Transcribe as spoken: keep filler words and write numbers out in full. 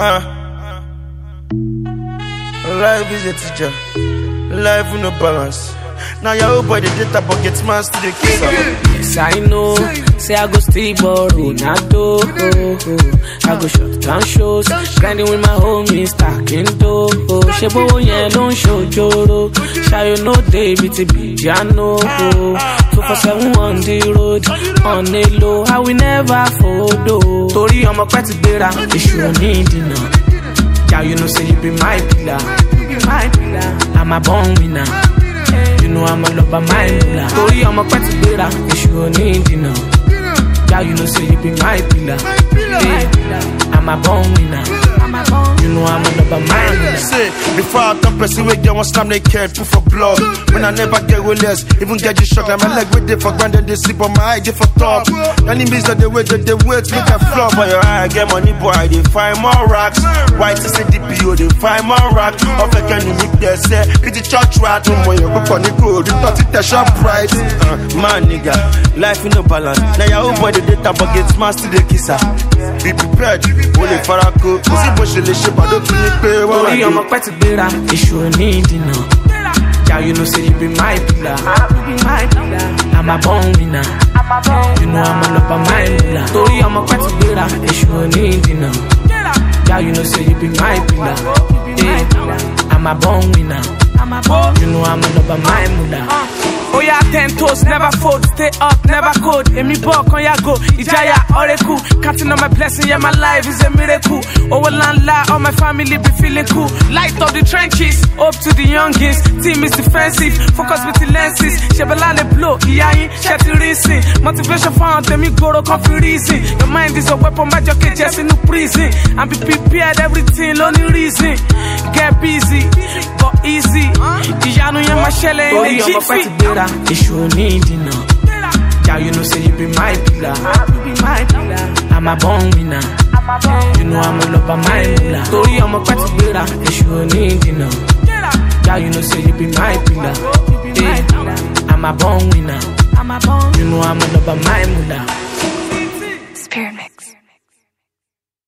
Uh. Life is a teacher. Life with no balance. Now your old boy the data but get man still the kiss. Yes, I know. Say I go still borrow Ronaldo. I go shut down shows, grinding with my homies, stacking dough. Shebo yen don't show joro. Shayo no David Bijano. Two for seven on the road, on the low. I will never follow. Tori I'm a petty better. Issue on me dinner. Yeah, you know say you be my pillar. You be my pillar. I'm a born winner. You know I'm all about my pillar. Tori I'm a petty better. Issue on me dinner. Yeah, you know say you be my pillar. Hey, I'm a born winner. You know I'm all about my pillar. Say, before I come person with you, one slam they cared, put for blood. When I never get with less, even get you shocked. My leg with it for granted, they sleep on my eye, they for top. Enemies that they wait, that they wait, make a flop. But your eye, get money, boy, they find more racks. White is a D P O, they find more racks. Of a can you make that say, get the church right, no more, you go on the road, you thought it a shop price. Uh, man, nigga, life in no balance. Now your old boy, the data, but get smashed to the kisser. Be prepared, only Farako, see what you ship, I don't think pay. Tori I'm a petty better, issue need dinner. Yeah, you know say you be my pillar. You be my pillar. I'm a born winner. You know I'm all about my pillar. Tori I'm a petty better, issue need dinner. Yeah, you know say you be my pillar. Yeah, I'm a born winner. You know I'm all about my pillar. Oh yeah, ten toes, never fold, stay up, never cold. Emi bo kon ya go, Ijaya oreku. Counting on my blessing, yeah, my life is a miracle. Oh well, and lie, all my family be feeling cool. Light up the trenches, up to the youngest. Team is defensive, focus with the lenses. Shebela le blow, iyayin, shetty racing. Motivation found, them you go to confusing. Your mind is a weapon, my jockey just in the prison. And be prepared, everything, only reason. Get busy, but easy. Ijanu ya mashele in the G C. Issue need dinner. Yeah, you know say you be my pillar. You be my pillar. I'm a born winner. You know I'm all about my pillar. Tori I'm a petty better. Issue need dinner. Yeah, you know say you be my pillar. Yeah, I'm a born winner. You know I'm all about my pillar.